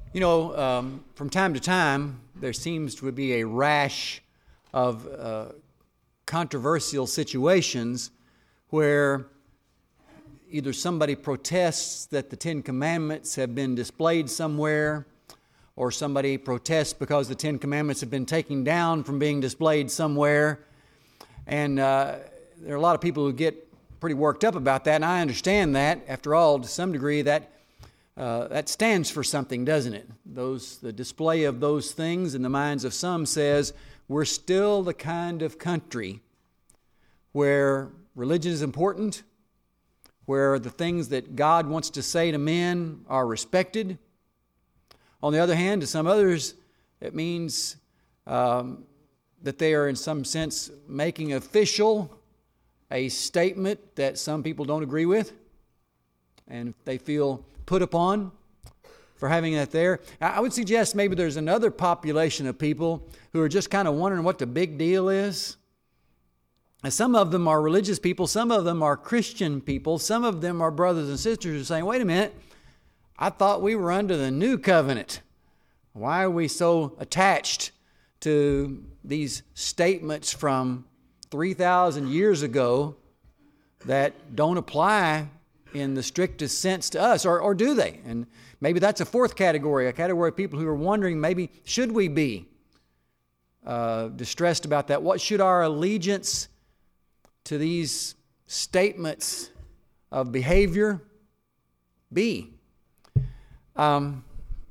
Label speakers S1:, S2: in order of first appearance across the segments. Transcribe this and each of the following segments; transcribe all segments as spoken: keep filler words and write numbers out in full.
S1: You know, um, from time to time, there seems to be a rash of uh, controversial situations where either somebody protests that the Ten Commandments have been displayed somewhere, or somebody protests because the Ten Commandments have been taken down from being displayed somewhere. And uh, there are a lot of people who get pretty worked up about that, and I understand that. After all, to some degree, that Uh, that stands for something, doesn't it? Those, the display of those things in the minds of some says we're still the kind of country where religion is important, where the things that God wants to say to men are respected. On the other hand, to some others, it means um, that they are in some sense making official a statement that some people don't agree with, and they feel put upon for having that there. I would suggest maybe there's another population of people who are just kind of wondering what the big deal is. And some of them are religious people, some of them are Christian people, some of them are brothers and sisters who are saying, wait a minute, I thought we were under the new covenant. Why are we so attached to these statements from three thousand years ago that don't apply in the strictest sense to us, or, or do they? And maybe that's a fourth category, a category of people who are wondering, maybe, should we be uh, distressed about that? What should our allegiance to these statements of behavior be? Um,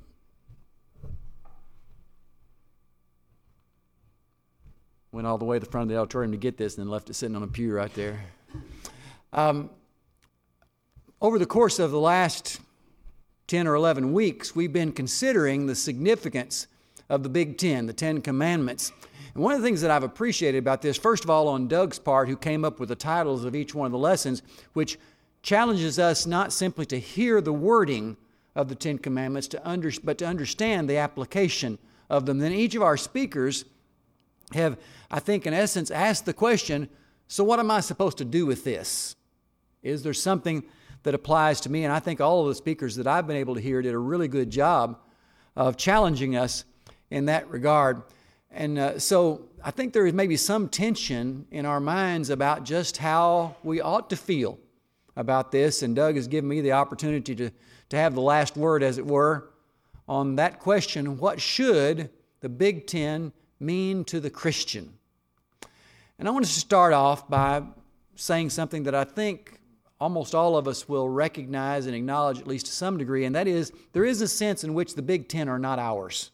S1: went all the way to the front of the auditorium to get this and then left it sitting on a pew right there. Um, Over the course of the last ten or eleven weeks, we've been considering the significance of the Big Ten, the Ten Commandments. And one of the things that I've appreciated about this, first of all, on Doug's part, who came up with the titles of each one of the lessons, which challenges us not simply to hear the wording of the Ten Commandments, to under, but to understand the application of them. Then each of our speakers have, I think, in essence, asked the question, so what am I supposed to do with this? Is there something that applies to me? And I think all of the speakers that I've been able to hear did a really good job of challenging us in that regard. And uh, so I think there is maybe some tension in our minds about just how we ought to feel about this. And Doug has given me the opportunity to, to have the last word, as it were, on that question: what should the Big Ten mean to the Christian? And I want to start off by saying something that I think almost all of us will recognize and acknowledge, at least to some degree, and that is, there is a sense in which the Big Ten are not ours.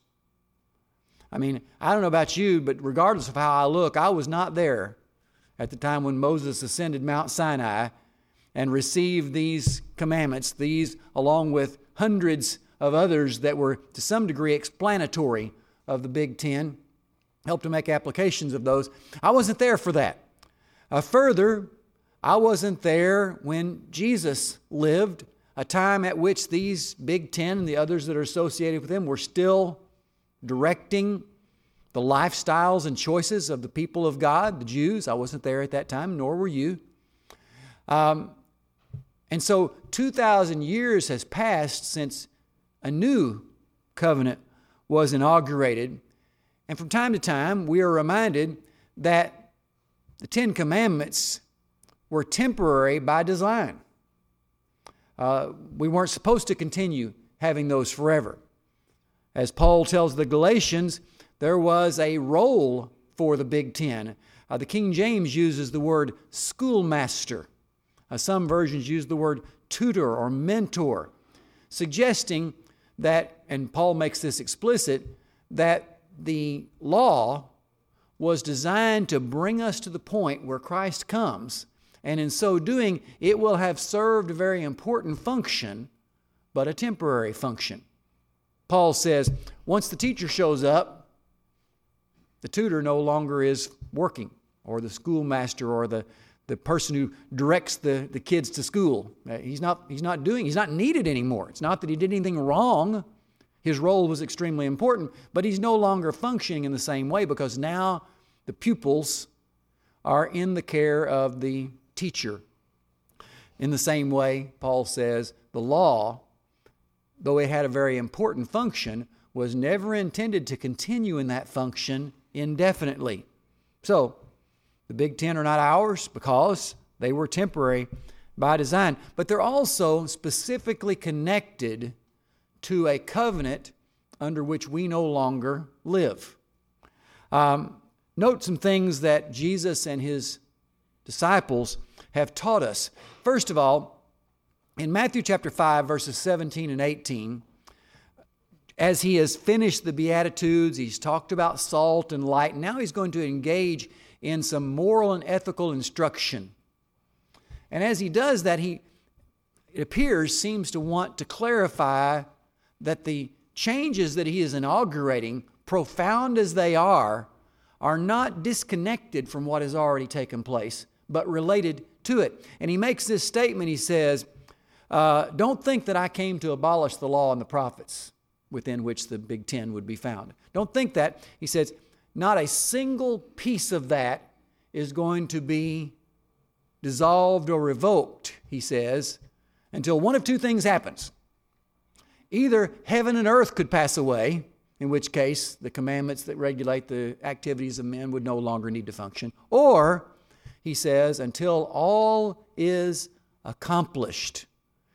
S1: I mean, I don't know about you, but regardless of how I look, I was not there at the time when Moses ascended Mount Sinai and received these commandments, these along with hundreds of others that were to some degree explanatory of the Big Ten, helped to make applications of those. I wasn't there for that. Uh, further, I wasn't there when Jesus lived, a time at which these Big Ten and the others that are associated with him were still directing the lifestyles and choices of the people of God, the Jews. I wasn't there at that time, nor were you. Um, and so two thousand years has passed since a new covenant was inaugurated. And from time to time, we are reminded that the Ten Commandments were temporary by design. Uh, we weren't supposed to continue having those forever. As Paul tells the Galatians, there was a role for the Big Ten. Uh, the King James uses the word schoolmaster. Uh, some versions use the word tutor or mentor, suggesting that, and Paul makes this explicit, that the law was designed to bring us to the point where Christ comes. And in so doing, it will have served a very important function, but a temporary function. Paul says, once the teacher shows up, the tutor no longer is working, or the schoolmaster, or the, the person who directs the, the kids to school. He's not, he's not doing, he's not needed anymore. It's not that he did anything wrong. His role was extremely important, but he's no longer functioning in the same way, because now the pupils are in the care of the teacher. In the same way, Paul says, the law though it had a very important function, was never intended to continue in that function indefinitely. So, the Big Ten are not ours because they were temporary by design, but they're also specifically connected to a covenant under which we no longer live. Um, note some things that Jesus and his disciples have taught us. First of all, in Matthew chapter five, verses seventeen and eighteen, as he has finished the Beatitudes, he's talked about salt and light, and now he's going to engage in some moral and ethical instruction. And as he does that, he, it appears, seems to want to clarify that the changes that he is inaugurating, profound as they are, are not disconnected from what has already taken place, but related to it. And he makes this statement, he says, uh, don't think that I came to abolish the law and the prophets, within which the Big Ten would be found. Don't think that. He says, not a single piece of that is going to be dissolved or revoked, he says, until one of two things happens. Either heaven and earth could pass away, in which case the commandments that regulate the activities of men would no longer need to function, or, he says, until all is accomplished.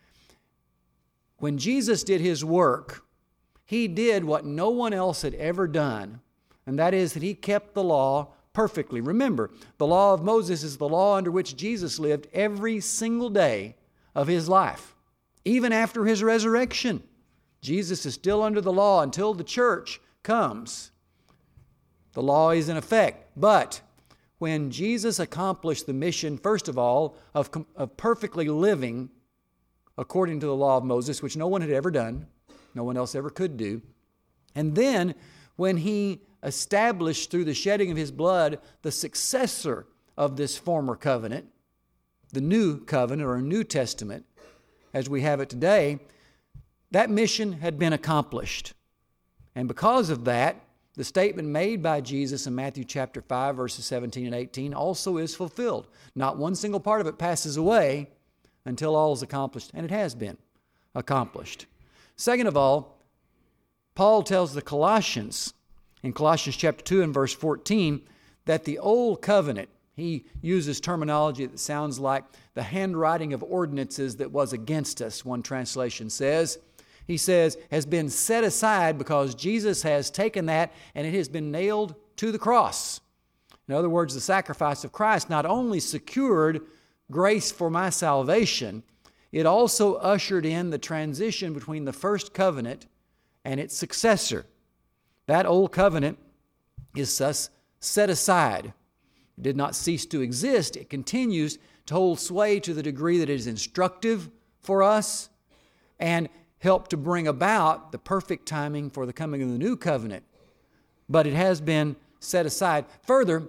S1: When Jesus did his work, he did what no one else had ever done, and that is that he kept the law perfectly. Remember, the law of Moses is the law under which Jesus lived every single day of his life. Even after his resurrection, Jesus is still under the law until the church comes. The law is in effect. But when Jesus accomplished the mission, first of all, of, of perfectly living according to the law of Moses, which no one had ever done, no one else ever could do, and then when he established through the shedding of his blood the successor of this former covenant, the new covenant or New Testament as we have it today, that mission had been accomplished. And because of that, the statement made by Jesus in Matthew chapter five, verses seventeen and eighteen also is fulfilled. Not one single part of it passes away until all is accomplished, and it has been accomplished. Second of all, Paul tells the Colossians in Colossians chapter two and verse fourteen that the old covenant, he uses terminology that sounds like the handwriting of ordinances that was against us, one translation says. He says, has been set aside because Jesus has taken that and it has been nailed to the cross. In other words, the sacrifice of Christ not only secured grace for my salvation, it also ushered in the transition between the first covenant and its successor. That old covenant is thus set aside. It did not cease to exist. It continues to hold sway to the degree that it is instructive for us and help to bring about the perfect timing for the coming of the new covenant. But it has been set aside. Further,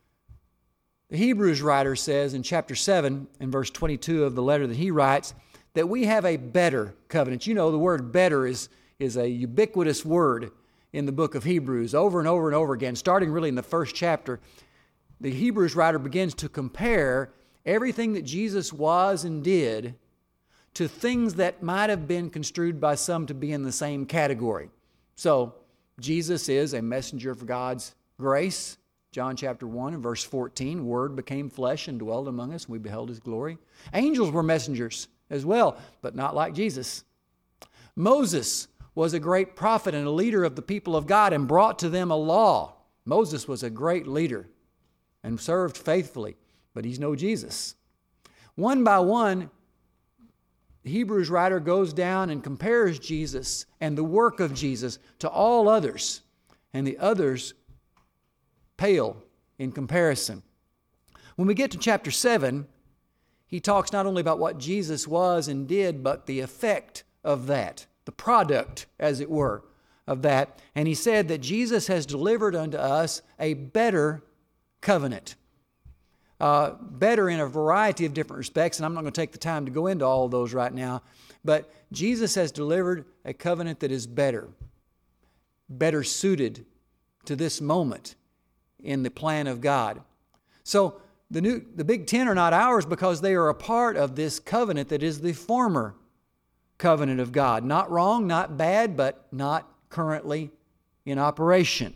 S1: the Hebrews writer says in chapter seven and verse twenty-two of the letter that he writes that we have a better covenant. You know, the word better is, is a ubiquitous word in the book of Hebrews over and over and over again, starting really in the first chapter. The Hebrews writer begins to compare everything that Jesus was and did to things that might have been construed by some to be in the same category. So, Jesus is a messenger of God's grace. John chapter one and verse fourteen, Word became flesh and dwelled among us, and we beheld His glory. Angels were messengers as well, but not like Jesus. Moses was a great prophet and a leader of the people of God and brought to them a law. Moses was a great leader and served faithfully, but he's no Jesus. One by one, the Hebrews writer goes down and compares Jesus and the work of Jesus to all others, and the others pale in comparison. When we get to chapter seven, he talks not only about what Jesus was and did, but the effect of that, the product, as it were, of that. And he said that Jesus has delivered unto us a better covenant. Uh, better in a variety of different respects, and I'm not going to take the time to go into all of those right now, but Jesus has delivered a covenant that is better, better suited to this moment in the plan of God. So the new, the Big Ten are not ours because they are a part of this covenant that is the former covenant of God. Not wrong, not bad, but not currently in operation.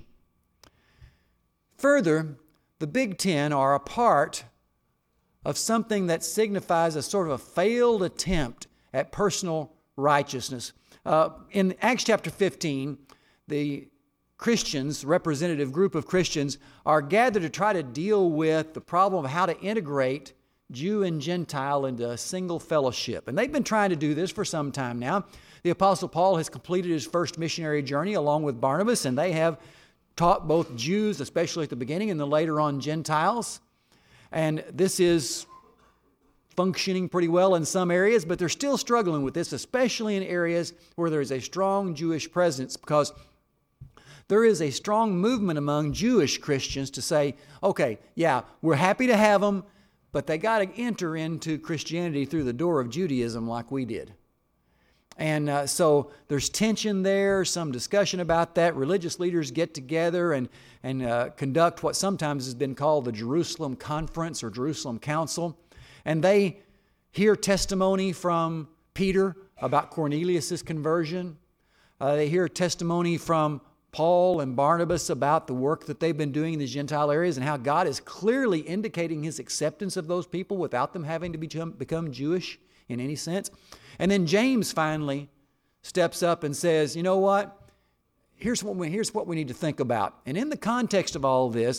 S1: Further, the Big Ten are a part of something that signifies a sort of a failed attempt at personal righteousness. Uh, in Acts chapter fifteen, the Christians, representative group of Christians, are gathered to try to deal with the problem of how to integrate Jew and Gentile into a single fellowship. And they've been trying to do this for some time now. The Apostle Paul has completed his first missionary journey along with Barnabas, and they have taught both Jews, especially at the beginning, and then later on Gentiles. And this is functioning pretty well in some areas, but they're still struggling with this, especially in areas where there is a strong Jewish presence, because there is a strong movement among Jewish Christians to say, okay, yeah, we're happy to have them, but they got to enter into Christianity through the door of Judaism like we did. And uh, so there's tension there, some discussion about that. Religious leaders get together and, and uh, conduct what sometimes has been called the Jerusalem Conference or Jerusalem Council. And they hear testimony from Peter about Cornelius' conversion. Uh, they hear testimony from Paul and Barnabas about the work that they've been doing in the Gentile areas and how God is clearly indicating His acceptance of those people without them having to become, become Jewish in any sense. And then James finally steps up and says, you know what? Here's what we, here's what we need to think about. And in the context of all this,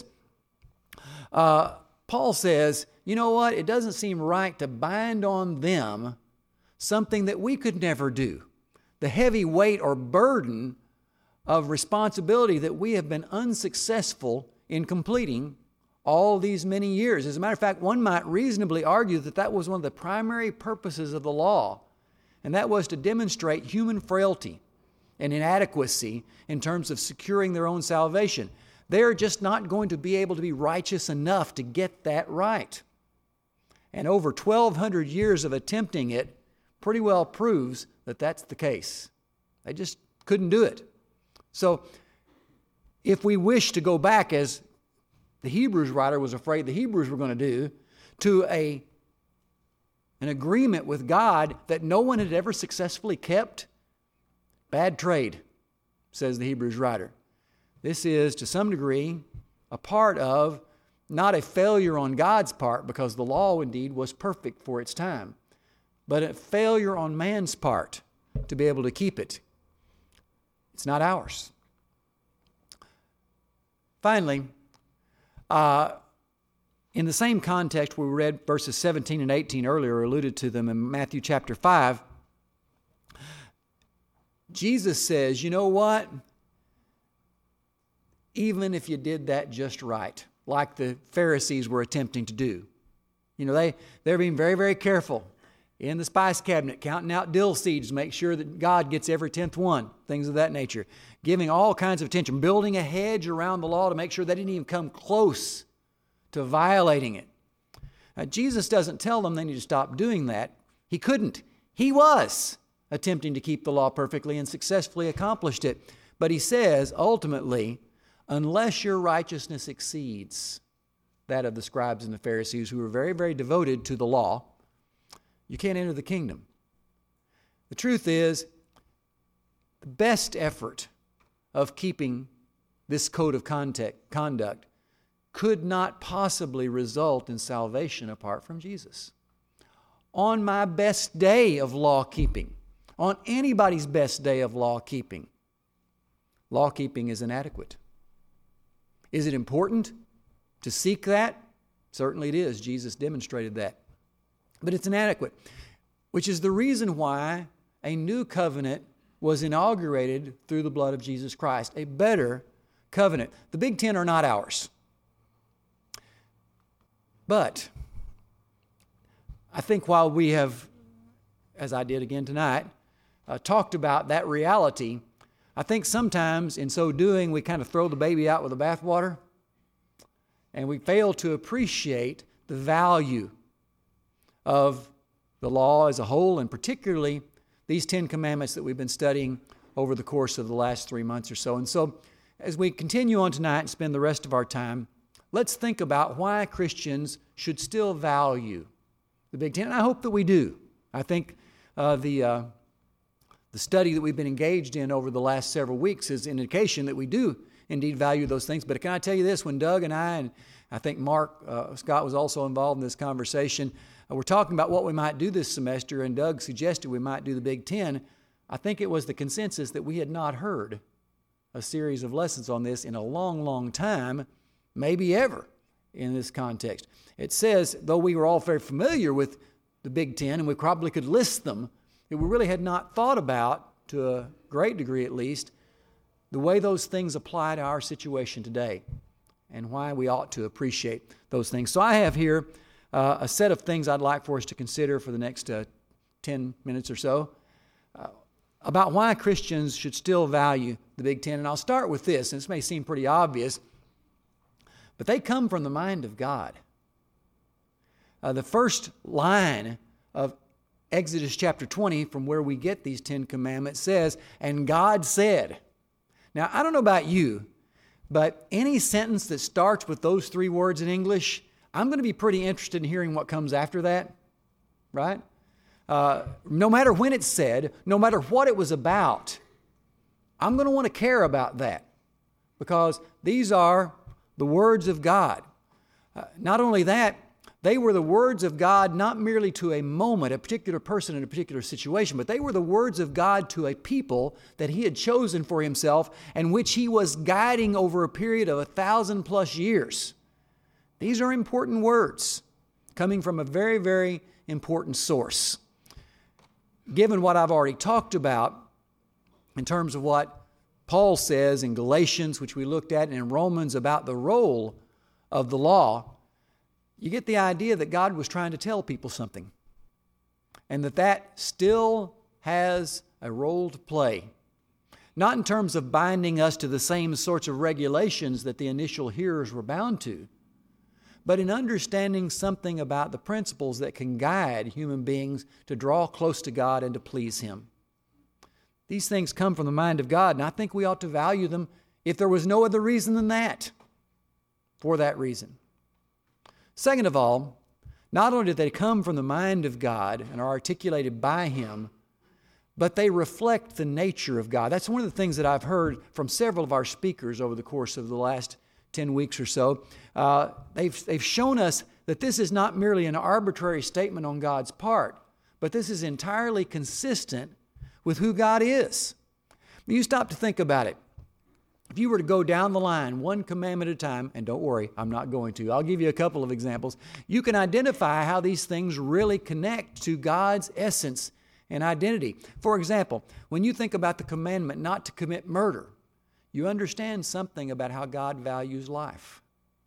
S1: uh, Paul says, you know what? It doesn't seem right to bind on them something that we could never do. The heavy weight or burden of responsibility that we have been unsuccessful in completing all these many years. As a matter of fact, one might reasonably argue that that was one of the primary purposes of the law, and that was to demonstrate human frailty and inadequacy in terms of securing their own salvation. They're just not going to be able to be righteous enough to get that right. And over twelve hundred years of attempting it pretty well proves that that's the case. They just couldn't do it. So if we wish to go back, as the Hebrews writer was afraid the Hebrews were going to do, to a, an agreement with God that no one had ever successfully kept, bad trade, says the Hebrews writer. This is, to some degree, a part of not a failure on God's part, because the law indeed was perfect for its time, but a failure on man's part to be able to keep it. It's not ours. Finally, uh, in the same context where we read verses seventeen and eighteen earlier, alluded to them in Matthew chapter five, Jesus says, you know what? Even if you did that just right, like the Pharisees were attempting to do. You know, they, they're being very, very careful in the spice cabinet, counting out dill seeds to make sure that God gets every tenth one, things of that nature. Giving all kinds of attention, building a hedge around the law to make sure they didn't even come close to violating it. Now, Jesus doesn't tell them they need to stop doing that. He couldn't. He was attempting to keep the law perfectly and successfully accomplished it. But he says, ultimately, unless your righteousness exceeds that of the scribes and the Pharisees, who were very, very devoted to the law, you can't enter the kingdom. The truth is, the best effort of keeping this code of conduct, conduct could not possibly result in salvation apart from Jesus. On my best day of law keeping, on anybody's best day of law keeping, law keeping is inadequate. Is it important to seek that? Certainly it is. Jesus demonstrated that. But it's inadequate, which is the reason why a new covenant was inaugurated through the blood of Jesus Christ, a better covenant. The Big Ten are not ours. But I think while we have, as I did again tonight, uh, talked about that reality, I think sometimes in so doing we kind of throw the baby out with the bathwater, and we fail to appreciate the value of the law as a whole, and particularly these Ten Commandments that we've been studying over the course of the last three months or so. And so as we continue on tonight and spend the rest of our time, let's think about why Christians should still value the Big Ten. And I hope that we do. I think uh, the uh, the study that we've been engaged in over the last several weeks is an indication that we do indeed value those things. But can I tell you this, when Doug and I, and I think Mark uh, Scott was also involved in this conversation, uh, we're talking about what we might do this semester, and Doug suggested we might do the Big Ten. I think it was the consensus that we had not heard a series of lessons on this in a long, long time, maybe ever in this context. It says, though we were all very familiar with the Big Ten, and we probably could list them, that we really had not thought about, to a great degree at least, the way those things apply to our situation today and why we ought to appreciate those things. So I have here uh, a set of things I'd like for us to consider for the next uh, ten minutes or so uh, about why Christians should still value the Big Ten. And I'll start with this, and this may seem pretty obvious, but they come from the mind of God. Uh, the first line of Exodus chapter twenty, from where we get these Ten Commandments, says, "And God said." Now, I don't know about you, but any sentence that starts with those three words in English, I'm going to be pretty interested in hearing what comes after that, right? Uh, no matter when it's said, no matter what it was about, I'm going to want to care about that, because these are the words of God. Uh, not only that, they were the words of God not merely to a moment, a particular person in a particular situation, but they were the words of God to a people that He had chosen for Himself and which He was guiding over a period of a thousand plus years. These are important words coming from a very, very important source. Given what I've already talked about in terms of what Paul says in Galatians, which we looked at, and in Romans about the role of the law, you get the idea that God was trying to tell people something, and that that still has a role to play. Not in terms of binding us to the same sorts of regulations that the initial hearers were bound to, but in understanding something about the principles that can guide human beings to draw close to God and to please Him. These things come from the mind of God, and I think we ought to value them if there was no other reason than that, for that reason. Second of all, not only do they come from the mind of God and are articulated by Him, but they reflect the nature of God. That's one of the things that I've heard from several of our speakers over the course of the last ten weeks or so. Uh, they've, they've shown us that this is not merely an arbitrary statement on God's part, but this is entirely consistent with who God is. You stop to think about it. If you were to go down the line, one commandment at a time, and don't worry, I'm not going to. I'll give you a couple of examples. You can identify how these things really connect to God's essence and identity. For example, when you think about the commandment not to commit murder, you understand something about how God values life.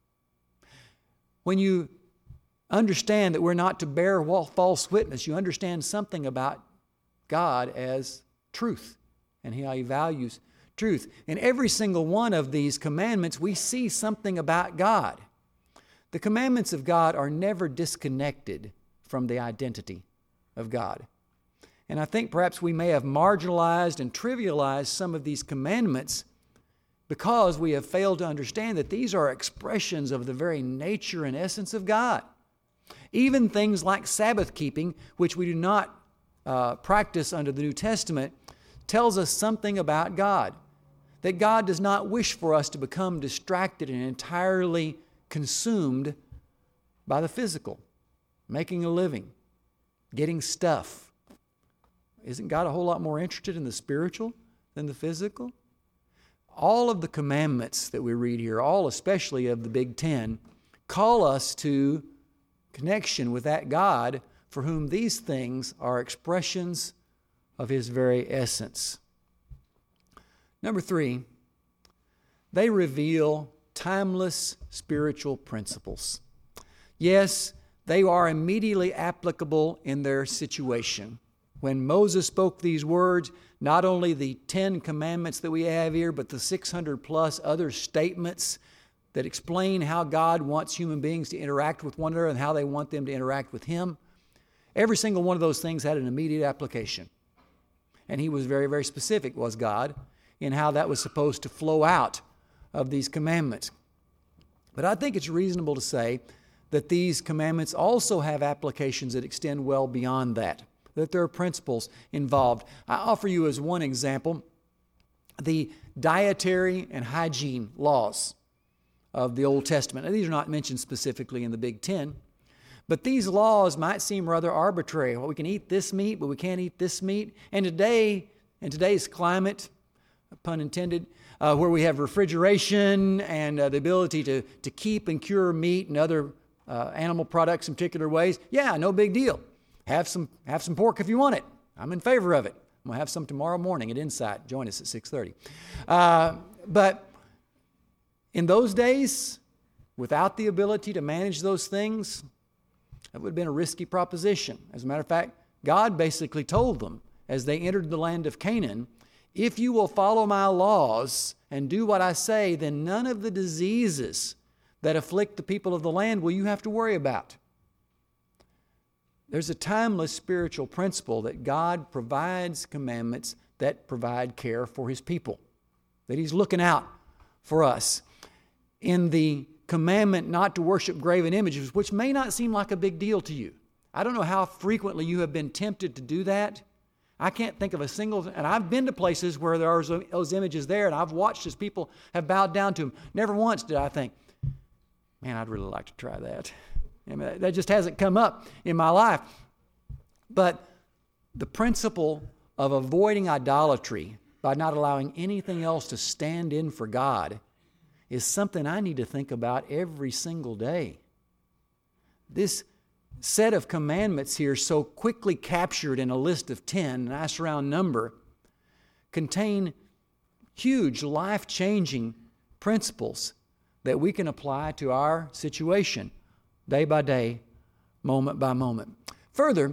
S1: When you understand that we're not to bear false witness, you understand something about God as truth and how He values truth. In every single one of these commandments, we see something about God. The commandments of God are never disconnected from the identity of God. And I think perhaps we may have marginalized and trivialized some of these commandments because we have failed to understand that these are expressions of the very nature and essence of God. Even things like Sabbath keeping, which we do not uh, practice under the New Testament, tells us something about God. That God does not wish for us to become distracted and entirely consumed by the physical, making a living, getting stuff. Isn't God a whole lot more interested in the spiritual than the physical? All of the commandments that we read here, all especially of the Big Ten, call us to connection with that God for whom these things are expressions of His very essence. Number three, they reveal timeless spiritual principles. Yes, they are immediately applicable in their situation. When Moses spoke these words, not only the Ten Commandments that we have here, but the six hundred plus other statements that explain how God wants human beings to interact with one another and how they want them to interact with Him, every single one of those things had an immediate application. And He was very, very specific, was God, in how that was supposed to flow out of these commandments. But I think it's reasonable to say that these commandments also have applications that extend well beyond that. that there are principles involved. I offer you as one example the dietary and hygiene laws of the Old Testament. Now, these are not mentioned specifically in the Big Ten, but these laws might seem rather arbitrary. Well, we can eat this meat, but we can't eat this meat. And today, in today's climate, pun intended, uh, where we have refrigeration and uh, the ability to, to keep and cure meat and other uh, animal products in particular ways, yeah, no big deal. Have some, have some pork if you want it. I'm in favor of it. I'm going to have some tomorrow morning at Insight. Join us at six thirty. Uh, but in those days, without the ability to manage those things, that would have been a risky proposition. As a matter of fact, God basically told them as they entered the land of Canaan, if you will follow my laws and do what I say, then none of the diseases that afflict the people of the land will you have to worry about. There's a timeless spiritual principle that God provides commandments that provide care for His people, that He's looking out for us. In the commandment not to worship graven images, which may not seem like a big deal to you. I don't know how frequently you have been tempted to do that. I can't think of a single, and I've been to places where there are those images there, and I've watched as people have bowed down to them. Never once did I think, man, I'd really like to try that. I mean, that just hasn't come up in my life. But the principle of avoiding idolatry by not allowing anything else to stand in for God is something I need to think about every single day. This set of commandments here, so quickly captured in a list of ten, a nice round number, contain huge life-changing principles that we can apply to our situation day by day, moment by moment. Further,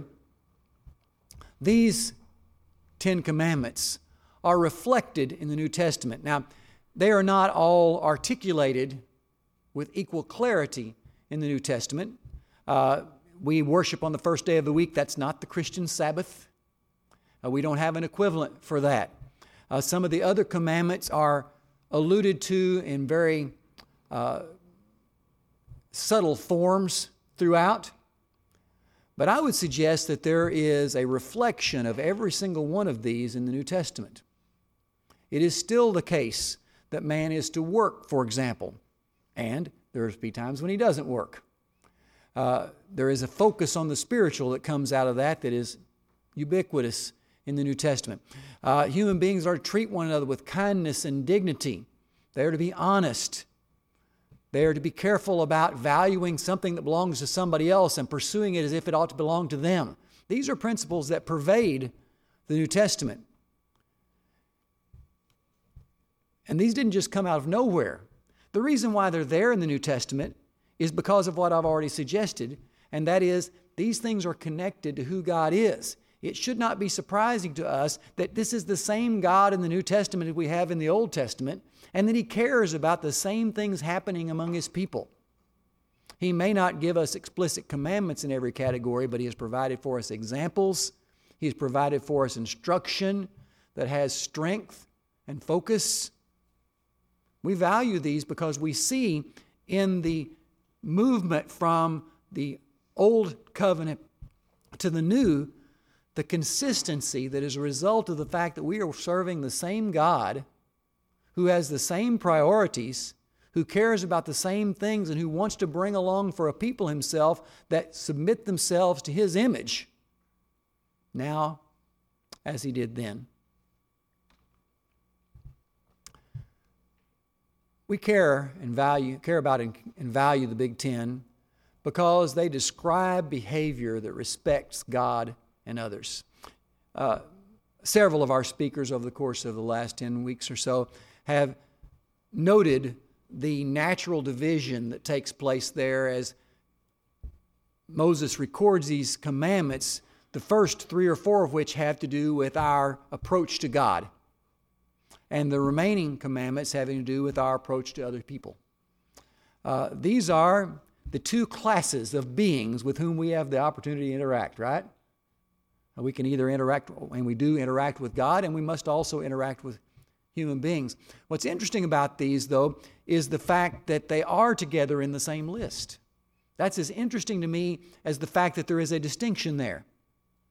S1: these Ten Commandments are reflected in the New Testament. Now, they are not all articulated with equal clarity in the New Testament. Uh, we worship on the first day of the week. That's not the Christian Sabbath. Uh, we don't have an equivalent for that. Uh, some of the other commandments are alluded to in very uh, subtle forms throughout. But I would suggest that there is a reflection of every single one of these in the New Testament. It is still the case that man is to work, for example, and there will be times when he doesn't work. Uh, there is a focus on the spiritual that comes out of that that is ubiquitous in the New Testament. Uh, human beings are to treat one another with kindness and dignity. They are to be honest. They are to be careful about valuing something that belongs to somebody else and pursuing it as if it ought to belong to them. These are principles that pervade the New Testament. And these didn't just come out of nowhere. The reason why they're there in the New Testament is because of what I've already suggested, and that is these things are connected to who God is. It should not be surprising to us that this is the same God in the New Testament as we have in the Old Testament, and that He cares about the same things happening among His people. He may not give us explicit commandments in every category, but He has provided for us examples. He has provided for us instruction that has strength and focus. We value these because we see in the movement from the Old Covenant to the New the consistency that is a result of the fact that we are serving the same God who has the same priorities, who cares about the same things, and who wants to bring along for a people Himself that submit themselves to His image now as He did then. We care and value, care about and, and value the Big Ten because they describe behavior that respects God and others. Uh, several of our speakers over the course of the last ten weeks or so have noted the natural division that takes place there as Moses records these commandments, the first three or four of which have to do with our approach to God, and the remaining commandments having to do with our approach to other people. Uh, these are the two classes of beings with whom we have the opportunity to interact, right? We can either interact, and we do interact with God, and we must also interact with human beings. What's interesting about these, though, is the fact that they are together in the same list. That's as interesting to me as the fact that there is a distinction there.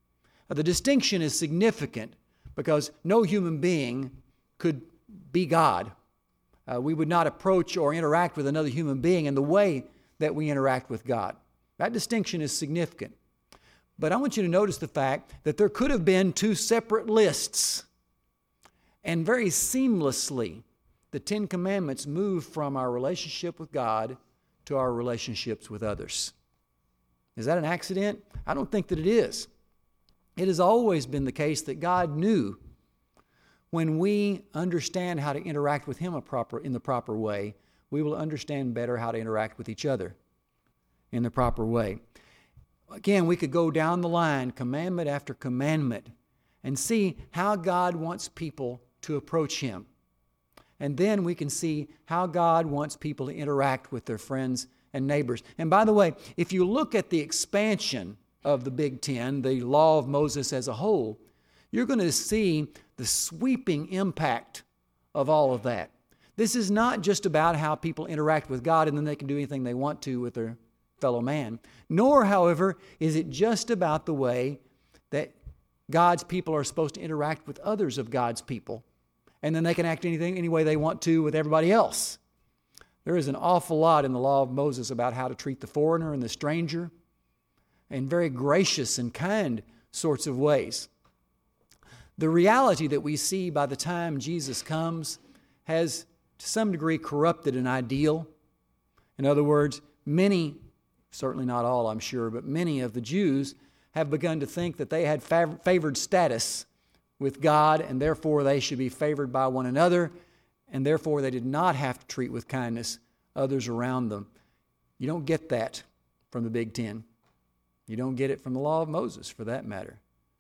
S1: Uh, the distinction is significant because no human being could be God. Uh, we would not approach or interact with another human being in the way that we interact with God. That distinction is significant. But I want you to notice the fact that there could have been two separate lists. And very seamlessly, the Ten Commandments move from our relationship with God to our relationships with others. Is that an accident? I don't think that it is. It has always been the case that God knew when we understand how to interact with Him a proper, in the proper way, we will understand better how to interact with each other in the proper way. Again, we could go down the line, commandment after commandment, and see how God wants people to approach Him. And then we can see how God wants people to interact with their friends and neighbors. And by the way, if you look at the expansion of the Big Ten, the law of Moses as a whole, you're going to see the sweeping impact of all of that. This is not just about how people interact with God and then they can do anything they want to with their fellow man. Nor, however, is it just about the way that God's people are supposed to interact with others of God's people. And then they can act anything, any way they want to with everybody else. There is an awful lot in the law of Moses about how to treat the foreigner and the stranger in very gracious and kind sorts of ways. The reality that we see by the time Jesus comes has to some degree corrupted an ideal. In other words, many, certainly not all I'm sure, but many of the Jews have begun to think that they had fav- favored status with God and therefore they should be favored by one another and therefore they did not have to treat with kindness others around them. You don't get that from the Big Ten. You don't get it from the law of Moses, for that matter.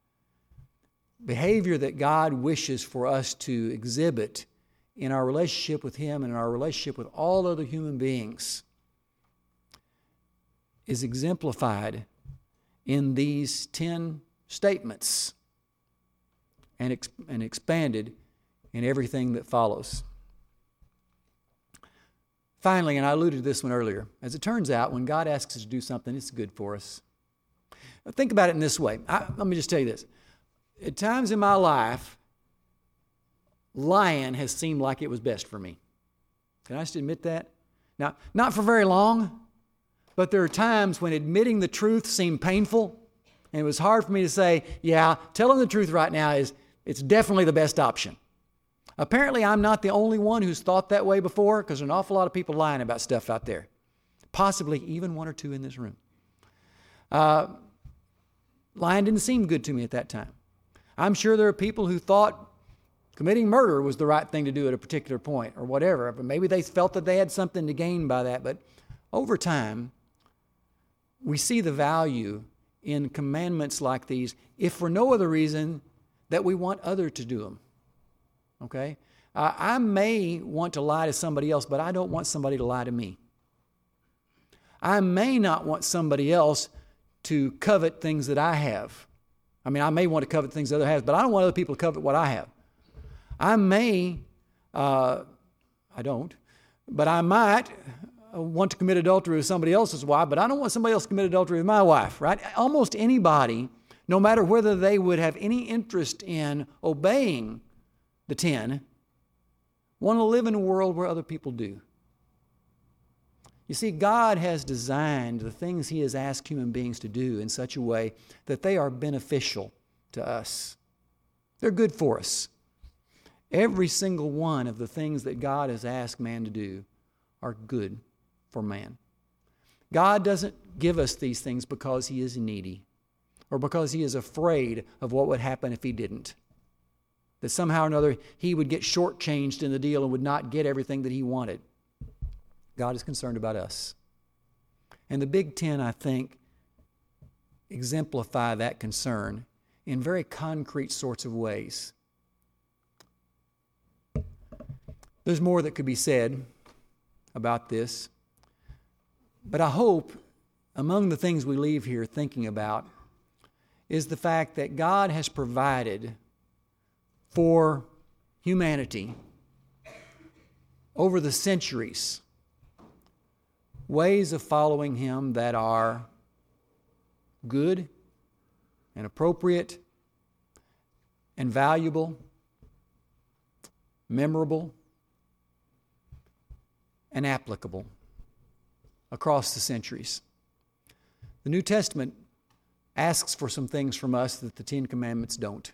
S1: Behavior that God wishes for us to exhibit in our relationship with Him and in our relationship with all other human beings is exemplified in these ten statements and, ex- and expanded in everything that follows. Finally, and I alluded to this one earlier, as it turns out, when God asks us to do something, it's good for us. Think about it in this way. I, let me just tell you this. At times in my life, lying has seemed like it was best for me. Can I just admit that? Now, not for very long, but there are times when admitting the truth seemed painful, and it was hard for me to say, yeah, telling the truth right now is it's definitely the best option. Apparently, I'm not the only one who's thought that way before, because there's an awful lot of people lying about stuff out there. Possibly even one or two in this room. Uh, lying didn't seem good to me at that time. I'm sure there are people who thought committing murder was the right thing to do at a particular point or whatever. But maybe they felt that they had something to gain by that. But over time, we see the value in commandments like these, if for no other reason that we want others to do them. Okay? Uh, I may want to lie to somebody else, but I don't want somebody to lie to me. I may not want somebody else to covet things that I have. I mean, I may want to covet things other have, but I don't want other people to covet what I have. I may, uh, I don't, but I might want to commit adultery with somebody else's wife, but I don't want somebody else to commit adultery with my wife, right? Almost anybody, no matter whether they would have any interest in obeying the ten, want to live in a world where other people do. You see, God has designed the things He has asked human beings to do in such a way that they are beneficial to us. They're good for us. Every single one of the things that God has asked man to do are good for man. God doesn't give us these things because He is needy or because He is afraid of what would happen if He didn't. That somehow or another He would get shortchanged in the deal and would not get everything that He wanted. God is concerned about us. And the Big Ten, I think, exemplify that concern in very concrete sorts of ways. There's more that could be said about this, but I hope among the things we leave here thinking about is the fact that God has provided for humanity over the centuries ways of following Him that are good and appropriate and valuable, memorable, and applicable across the centuries. The New Testament asks for some things from us that the Ten Commandments don't.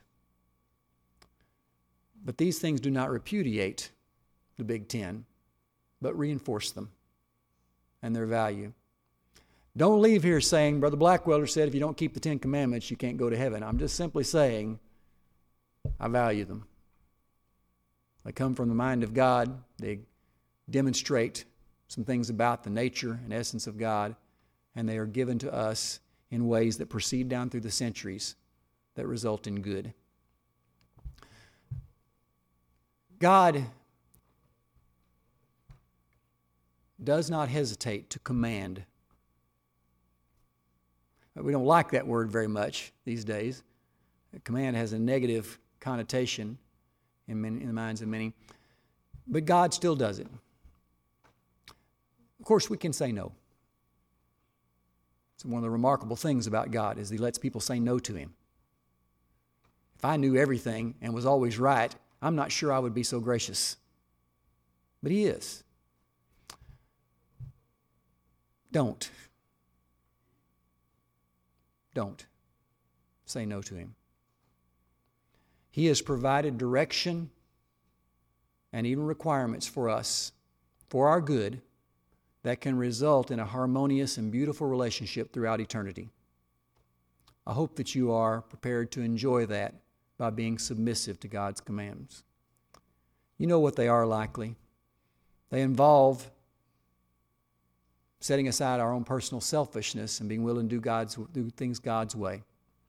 S1: But these things do not repudiate the Big Ten, but reinforce them and their value. Don't leave here saying, Brother Blackwelder said if you don't keep the Ten Commandments, you can't go to heaven. I'm just simply saying I value them. They come from the mind of God. They demonstrate some things about the nature and essence of God, and they are given to us in ways that proceed down through the centuries that result in good. God does not hesitate to command. We don't like that word very much these days. Command has a negative connotation in, many, in the minds of many. But God still does it. Of course, we can say no. It's one of the remarkable things about God is He lets people say no to Him. If I knew everything and was always right, I'm not sure I would be so gracious. But He is. Don't. Don't say no to Him. He has provided direction and even requirements for us, for our good, that can result in a harmonious and beautiful relationship throughout eternity. I hope that you are prepared to enjoy that by being submissive to God's commands. You know what they are likely. They involve setting aside our own personal selfishness and being willing to do God's do things God's way.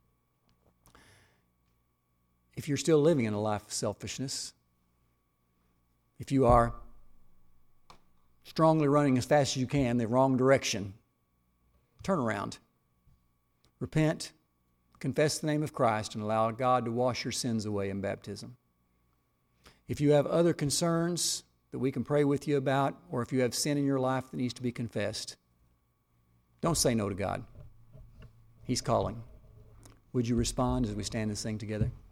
S1: If you're still living in a life of selfishness, if you are strongly running as fast as you can the wrong direction, turn around. Repent, confess the name of Christ, and allow God to wash your sins away in baptism. If you have other concerns that we can pray with you about, or if you have sin in your life that needs to be confessed, don't say no to God. He's calling. Would you respond as we stand and sing together?